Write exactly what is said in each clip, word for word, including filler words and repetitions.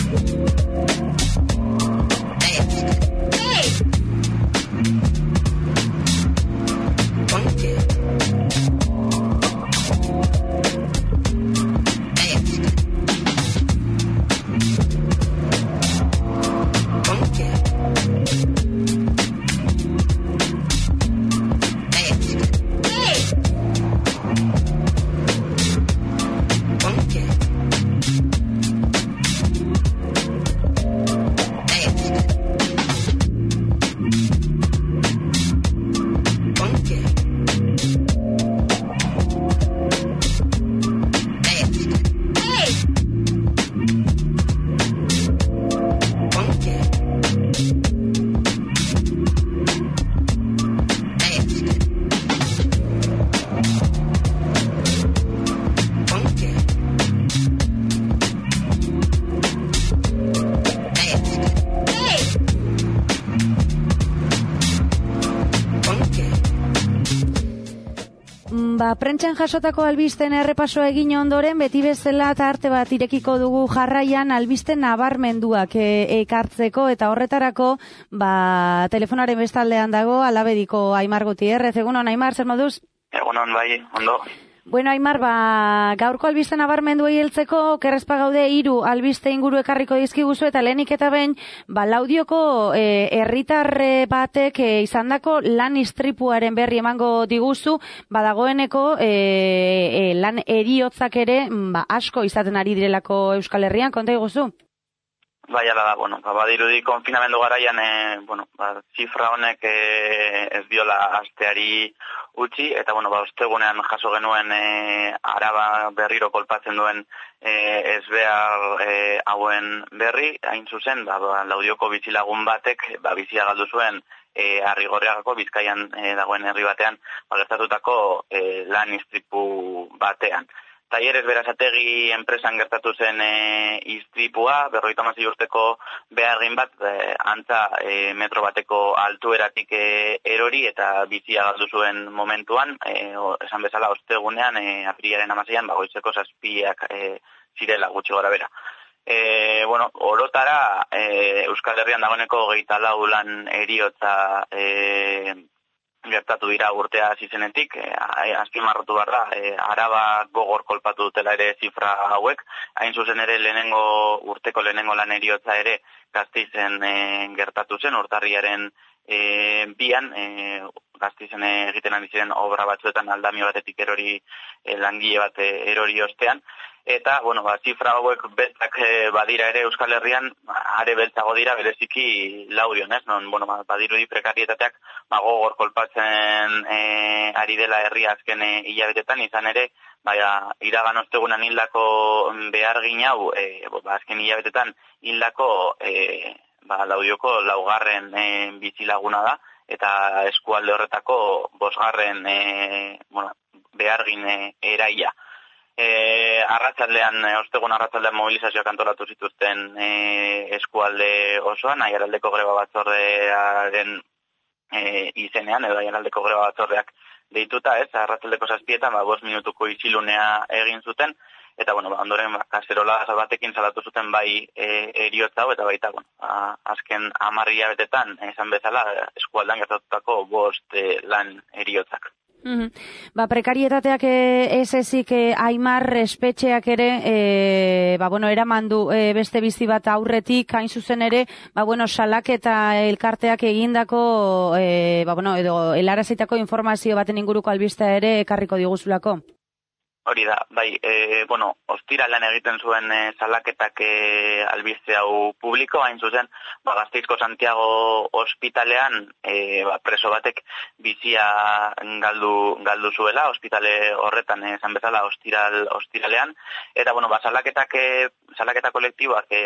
Ba, prentxan jasotako albisten errepasoa egin ondoren, beti bezala tarte bat irekiko dugu jarraian albisten nabarmenduak e, ekartzeko, eta horretarako, ba, telefonaren bestaldean dago, Alabediko Aimar Gutierrez. Egunon, Aimar, zer moduz? Egunon, bai, ondo. Bueno, Aimar, ba, gaurko albiste nabarmenduei heltzeko, kerrezpa gaude hiru albiste inguru ekarriko dizkiguzu, eta lehenik eta behin, ba, Laudioko herritar e, batek e, izandako lan istripuaren berri emango diguzu, badagoeneko e, e, lan heriotzak ere, ba, asko izaten ari direlako Euskal Herrian, konta iguzu? Bai, ala da, bueno, ba, badirudi konfinamendu garaian, e, bueno, ba, zifra honek e, ez diola asteari utzi, eta, bueno, ba, ostegunean jaso genuen e, Araba berriro kolpatzen duen e, ez behar e, hauen berri, hain zuzen, ba, ba, Laudioko bizilagun batek, ba, bizia galdu zuen e, Arrigorriagako Bizkaian e, dagoen herri batean, ba, gertatutako e, lan istripu batean. Talleres Berazategi enpresan gertatu zen e, istripua, berrogeita hamasei urteko behargin bat, e, antza e, metro bateko altueratik e, erori eta bizia galdu zuen momentuan, e, o, esan bezala ostegunean, e, apirilaren hamaseian, bagoizeko zazpiak e, zirela gutxi gora bera. E, bueno, orotara e, Euskal Herrian dagoeneko hogeita lau lan heriotza e, gertatu dira urtea zizenetik, e, azpimarratu behar da, e, Araba gogor kolpatu dutela ere zifra hauek, hain zuzen ere lehenengo urteko lehenengo lan heriotza ere Gasteizen e, gertatu zen, urtarriaren e, bian, e, Gasteizen egiten ari ziren obra batzuetan aldamio batetik erori e, langile bat e, erori ostean, eta, bueno, ba, zifra hauek beltzak e, badira ere Euskal Herrian, are beltzago dira bereziki Laudion, ez? Non, bueno, ba, badirudi prekarietateak ba, gogor kolpatzen e, ari dela herria azken e, hilabetetan, izan ere, baina iragan ostegunan hildako behargin hau, e, ba, azken hilabetetan hildako e, ba, Laudioko laugarren e, bizilaguna da, eta eskualde horretako bosgarren e, bueno, behargin e, eraia. E, arratsaldean, ostegun arratsaldean mobilizazioak antolatu zituzten e, eskualde osoan, Aiaraldeko greba batzordearen e, izenean, edo Aiaraldeko greba batzordeak deituta, ez, arratsaldeko zazpietan, ba, bost minutuko isilunea egin zuten, eta, bueno, ba, ondoren, ba, kaserola batekin salatu zuten bai e, heriotza hau, eta baita, bueno, a, azken hamarria betetan, esan bezala, eskualdan gertatutako bost e, lan heriotzak. Mm-hmm. Ba, prekarietateak ez ezik e, Aimar espetxeak ere e, ba, bueno, eraman du e, beste bizi bat aurretik, hain zuzen ere, ba, bueno, salak eta elkarteak egindako e, ba, bueno, edo helarazitako informazio baten inguruko albistea ere ekarriko diguzulako. Hori da, bai, e, bueno, ostiralan egiten zuen e, salaketak e, albiste hau publiko, hain zuzen, ba, Gasteizko Santiago ospitalean e, ba, preso batek bizia galdu, galdu zuela, ospitale horretan esan bezala ostiral, ostiralean, eta, bueno, ba, salaketak, e, salaketa kolektiboak e,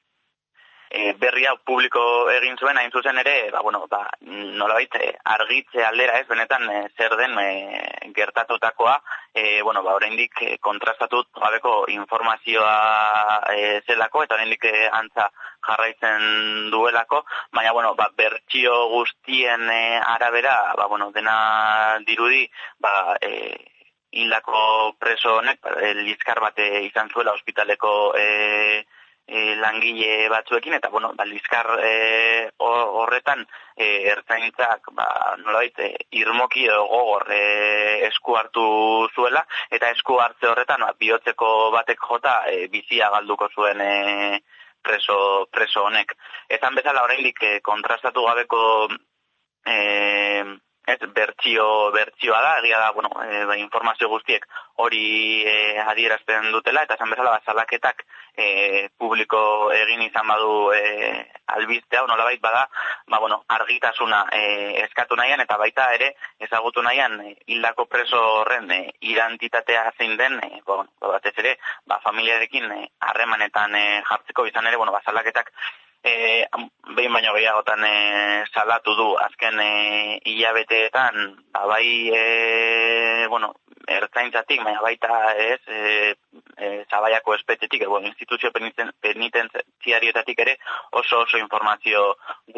E, berri hau publiko egin zuen, hain zuzen ere, ba, bueno, ba, nolabait, e, argitze aldera ez, benetan e, zer den e, gertatutakoa, e, bueno, ba, oraindik e, kontrastatut gabeko informazioa e, zelako, eta oraindik e, antza jarraitzen duelako, baina, bueno, ba, bertsio guztien e, arabera, ba, bueno, dena dirudi, ba, e, hildako preso honek, ba, lizkar bat e, izan zuela ospitaleko e, e, langile batzuekin, eta, bueno, ba, liskar e, horretan e, ertzaintzak, ba, nolabait, e, irmoki edo gogor e, esku hartu zuela, eta esku hartze horretan, ba, bihotzeko batek jota e, bizia galduko zuen e, preso, preso honek. Ezan bezala oraindik e, kontrastatu gabeko e, ez, bertsio, bertsioa da, egia da, bueno, e, ba, informazio guztiek hori e, adierazten dutela, eta esan bezala, ba, salaketak e, publiko egin izan badu e, albistea, nolabait bada, ba, bueno, argitasuna e, eskatu nahian, eta baita ere, ezagutu nahian, e, hildako preso horren e, identitatea zein den, e, ba, bueno, batez ere, ba, familiarekin harremanetan e, jartzeko izan ere, bueno, ba, salaketak E, behin baino gehiagotan e, salatu du azken e, hilabeteetan, ba, bai e, bueno, ertzaintzatik, baina baita ez e, e, Zabaiako espetxetik, e, bueno, instituzio penitentziarioetatik ere oso oso informazio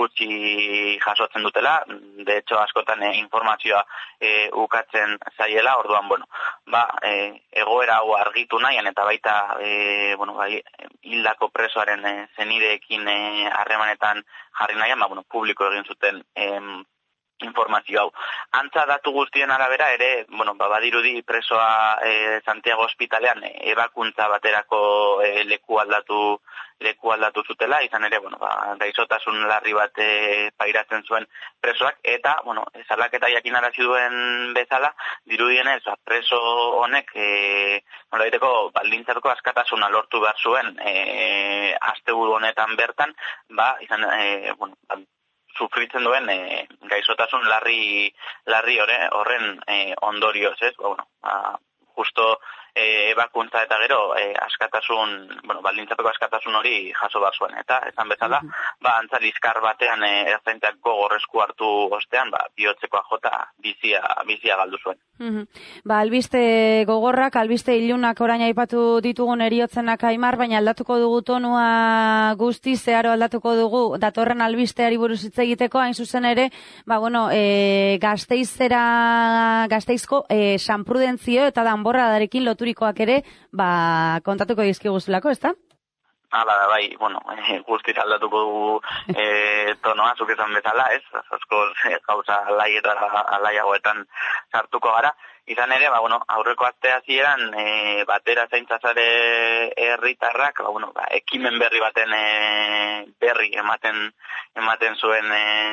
gutxi jasotzen dutela, de hecho askotan e, informazioa e, ukatzen zaiela, orduan, bueno, ba, e, egoera hau argitu nahian, eta baita e, bueno, bai, hildako presoaren e, zenideekin e, harremanetan jarri nahian, ba, bueno, publiko egin zuten em, informazio hau. Antza datu guztien arabera ere, bueno, ba, badirudi presoa e, Santiago ospitalean e, ebakuntza baterako e, leku aldatu leku aldatu zutela, izan ere, bueno, ba, gaixotasun larri bat e, pairatzen zuen presoak, eta, bueno, salaketa jakinarazi duen bezala, dirudienez, ba, preso honek, e, nola diteko, baldintzateko askatasuna lortu behar zuen e, asteburu honetan bertan, ba, izan, e, bueno, ba, sufritzen duen e, gaixotasun larri larri horren e, ondorioz, ez? Ba, bueno, ba, justo e, ebakuntza eta gero e, askatasun, bueno, baldintzapeko askatasun hori jaso behar zuen, eta esan bezala, uh -huh. ba, antza liskar batean e, ertzaintzak gogorrezku hartu ostean, ba, bihotzekoa jota bizia, bizia galdu zuen. Uh -huh. Ba, albiste gogorrak, albiste ilunak orain aipatu ditugun eriotzenak Aimar, baina aldatuko dugu tonua guzti, zeharo aldatuko dugu datorren albisteari buruz hitz egiteko, hain zuzen ere, ba, bueno, e, Gasteizera, Gasteizko e, San Prudentzio eta Danborradarekin loturikoak ere, ba, kontatuko dizkiguzulako, ezta? Hala da, bai, bueno, e, guztiz aldatuko dugu e, tonoa, zuk esan bezala, ez? Asko e, gauza alaiagoetan sartuko gara. Izan ere, ba, bueno, aurreko aste hasieran e, batera zaintzazare herritarrak, ba, bueno, ba, ekimen berri baten e, berri ematen ematen zuen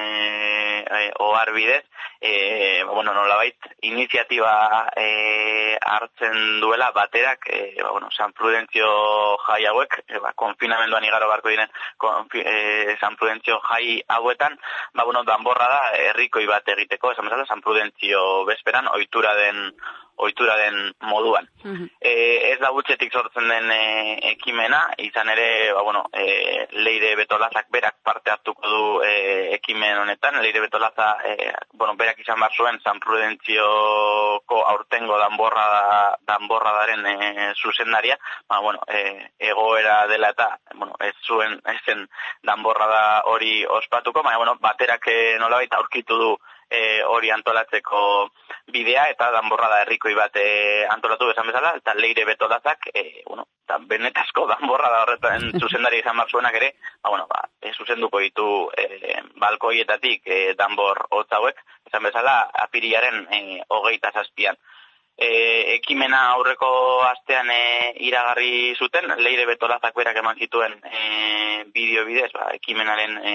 e, e, ohar bidez, e, ba, bueno, nolabait iniziatiba e, hartzen duela baterak, e, ba, bueno, San Prudentzio jai hauek, e, ba, konfinamenduan igaro barko diren konfi, e, San Prudentzio jai hauetan, ba, bueno, danborra da herrikoi bat egiteko, esan bezala, San Prudentzio bezperan ohitura den ohitura den moduan. Uh-huh. E, ez da gutxetik sortzen den e, ekimena, izan ere, ba, bueno, e, Leire Betolazak berak parte hartuko du e, ekimen honetan. Leire Betolaza, e, bueno, berak izan bar zuen San Prudentzioko aurtengo danborra danborradaren e, zuzendaria, ba, bueno, e, egoera dela eta, bueno, ez zuen ezen danborrada hori ospatuko, baina, bueno, baterak e, nolabait aurkitu du E, hori antolatzeko bidea, eta danborrada herrikoi bat e, antolatu bezan bezala, eta Leire Betolazak, e, bueno, eta benetazko danborrada horretan zuzendari izan bat zuenak ere, ba, bueno, ba, e, zuzenduko ditu e, balkoietatik e, danbor hotz hauek, izan bezala apiriaren e, hogeita zazpian. E, ekimena aurreko astean e, iragarri zuten, Leire Betolazak berak eman zituen e, bideo bidez, ba, ekimenaren e,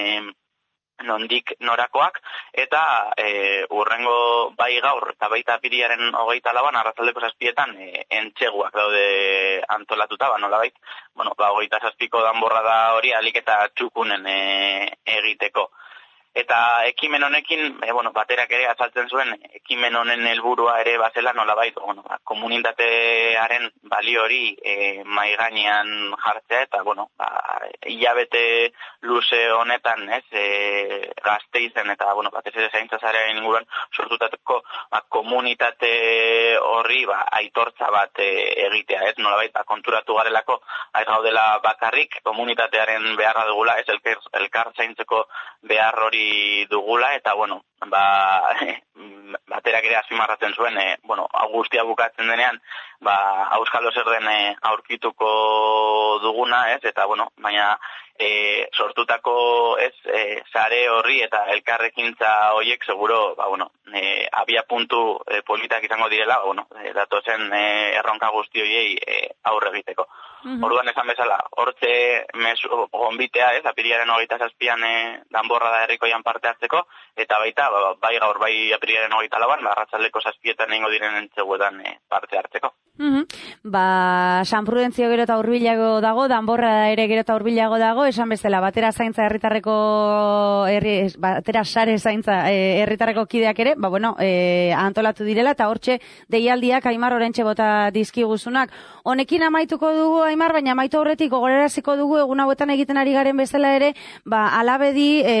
nondik norakoak, eta e, urrengo bai gaur, eta baita apiriaren hogeita lauan, arratsaldeko zazpietan, e, entxeguak daude antolatuta, ba, nolabait, bueno, ba, hogeita zazpiko danborrada hori alik eta txukunen e, egiteko. Eta ekimen honekin, e, bueno, baterak ere azaltzen zuen, ekimen honen helburua ere bazela nolabait, bueno, ba, komunitatearen balio hori e, mai gainean jartzea, eta, bueno, ba, hilabete luze honetan, ez, e, Gasteizen eta, bueno, batez ere zaintzazarearen inguruan sortutako ba, komunitate horri ba, aitortza bat e, egitea, ez, nolabait, ba, konturatu garelako, ez gaudela bakarrik, komunitatearen beharra dugula, ez, elkar, elkar zaintzeko behar hori dugula, eta, bueno, ba, baterak ere azpimarratzen zuen, e, bueno, guztia bukatzen denean, ba, auskalo zer den e, aurkituko duguna, ez, eta, bueno, baina e, sortutako, ez, e, sare horri eta elkarrekintza horiek, seguro, ba, bueno, e, abia puntu e, politak izango direla, ba, bueno, e, datozen e, erronka guzti horiei e, aurre egiteko. Mm-hmm. Orduan esan bezala, hortze mesu, gonbitea, ez, apirilaren hogeita zazpian e, danborra da herrikoian parte hartzeko, eta baita, ba, bai gaur, bai apirilaren hogeita lauan, ba, arratsaldeko zazpietan egingo diren entzeguetan e, parte hartzeko. Mm-hmm. Ba, San Prudentzio gero eta hurbilago dago, danborra ere gero eta hurbilago dago, esan bezala, batera zaintza herritarreko, herri, batera sare zaintza e, herritarreko kideak ere, ba, bueno, e, antolatu direla, eta hortxe deialdiak Aimar orentxe bota dizkiguzunak. Honekin amaituko dugu, Aimar, baina amaitu aurretik gogoraraziko dugu egun hauetan egiten ari garen bezala ere, ba, alabedi, e,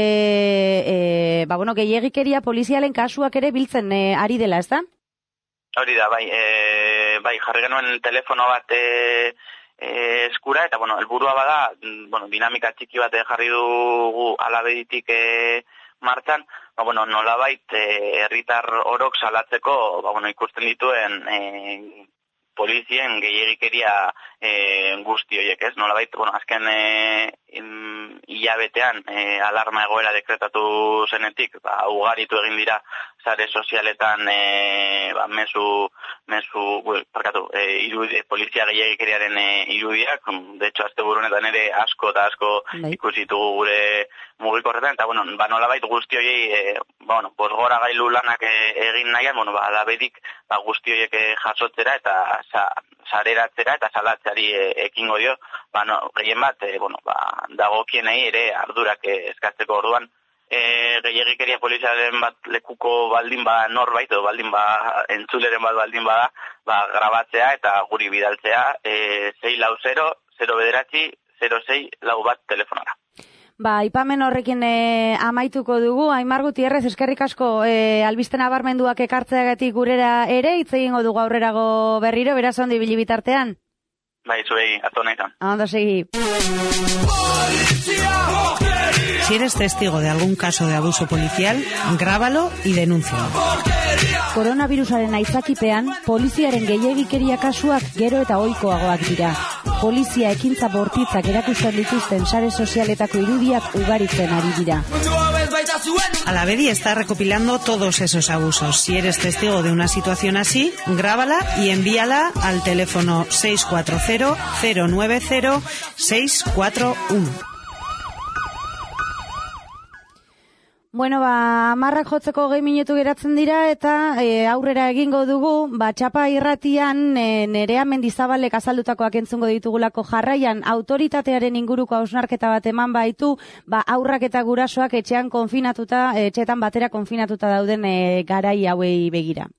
e, ba, bueno, gehiegikeria polizialen kasuak ere biltzen e, ari dela, ez da? Hori da, bai, e, bai, jarri genuen telefono bat e, e, eskura, eta, bueno, helburua bada, bueno, dinamika txiki bat jarri dugu alabeditik e, martxan, ba, bueno, nolabait herritar e, orok salatzeko, ba, bueno, ikusten dituen e, polizien gehiegikeria e, guzti horiek, ez? Nolabait, bueno, azken e, hilabetean e, alarma egoera dekretatu zenetik, ba, ugaritu egin dira sare sozialetan e, ba, mezu, mezu, parkatu, e, irudi, polizia gehiagikeriaren e, irudiak, de hecho, azte burunetan ere asko eta asko ikusitugu gure mugikorretan, eta, bueno, ba, nolabait guzti horiei, e, ba, bueno, posgora gailu lanak e, egin nahian, bueno, ba, alabedik, ba, guzti horiek e, jasotzera eta sa, sareratzera eta salatzeari e, ekingo dio, ba, no, gehien bat, e, bueno, ba, dagokienei ere ardurak e, eskatzeko orduan, e, gehiagikeria poliziaren bat lekuko baldin ba norbait, edo baldin ba entzuleren bat baldin bada, ba, grabatzea eta guri bidaltzea, e, sei lau zero, zero bederatzi, zero sei lau bat telefonara. Ba, ipamen horrekin e, amaituko dugu, Aimar Gutierrez, eskerrik asko e, albisten abarmenduak ekartzeagatik gurera ere, hitz egingo dugu aurrerago berriro, beraz ondo ibili bitartean? Bai, zuei, ato nahitan. Ondo segi. Si eres testigo de algún caso de abuso policial, grábalo y denúncialo. Koronavirusaren aitzakipean, poliziaren gehiegikeria kasuak gero eta ohikoagoak dira. Polizia ekintza bortitzak erakusten dituzten sare sozialetako irudiak ugaritzen ari dira. Alabedi está recopilando todos esos abusos. Si eres testigo de una situación así, grábala y envíala al teléfono seis cuatro cero, cero nueve cero, seis cuatro uno. Bueno, ba, marrak jotzeko gehi minutu geratzen dira eta e, aurrera egingo dugu, ba, txapa irratian e, Nerea Mendizabalek azaldutakoak entzungo ditugulako jarraian autoritatearen inguruko hausnarketa bat eman baitu, ba, aurrak eta gurasoak etxean konfinatuta, etxeetan batera konfinatuta dauden e, garai hauei begira.